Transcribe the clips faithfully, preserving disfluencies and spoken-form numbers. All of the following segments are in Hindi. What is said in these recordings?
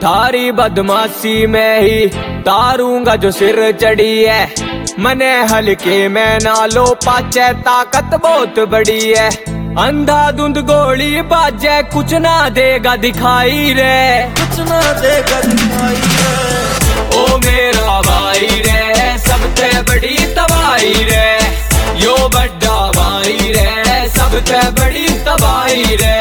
थारी बदमाशी में ही तारूंगा जो सिर चढ़ी है। मने हल्के में ना लो पाचे ताकत बहुत बड़ी है। अंधाधुंध गोली बाजे कुछ ना देगा दिखाई रे, कुछ ना देगा दिखाई रे। ओ मेरा भाई रे सबसे बड़ी तबाही रे, यो बड़ा भाई रे सबसे बड़ी तबाही रे।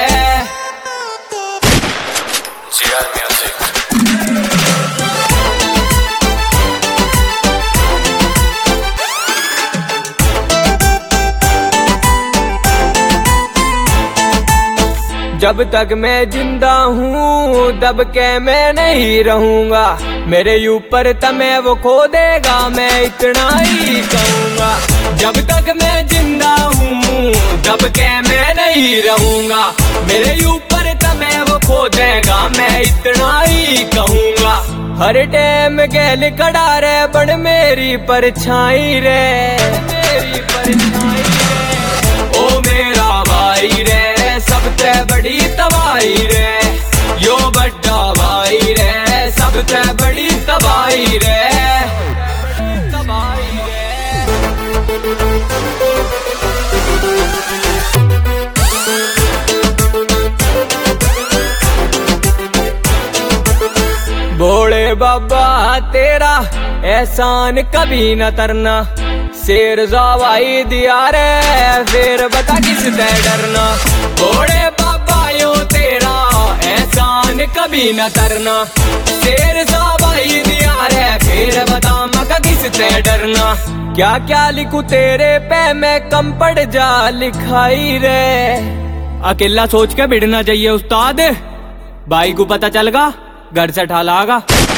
जब तक मैं जिंदा हूँ दब के मैं नहीं रहूंगा। मेरे ऊपर तमे वो खो देगा मैं इतना ही कहूँगा। जब तक मैं जिंदा हूँ दब के मैं नहीं रहूंगा। मेरे ऊपर तमे वो खो देगा मैं इतना ही कहूँगा। हर टाइम गैल खड़ा रे बड़ मेरी परछाई रे, मेरी परछाई रे। ओ मेरा भाई रे सबसे बड़ी तबाही रे, यो बड़ा भाई रे सबसे बड़ी तबाही रे, तबाही रे। भोले बाबा तेरा एहसान कभी न तरना। शेर जावाई दिया रे फिर बता किससे डरना। भोले बाबा यो तेरा एहसान कभी न तरना। शेर जावाई दिया रे फिर बता मका किससे डरना। क्या क्या लिखूं तेरे पे मैं कम पड़ जा लिखाई रे। अकेला सोच के भिड़ना चाहिए उस्ताद, भाई को पता चलगा घर से ठालागा।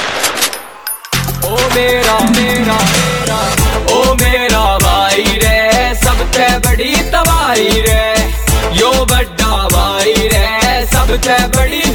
ओ मेरा मेरा मेरा ओ मेरा भाई रे सबसे बड़ी तबाही रे, यो बड़ा भाई रे सबसे बड़ी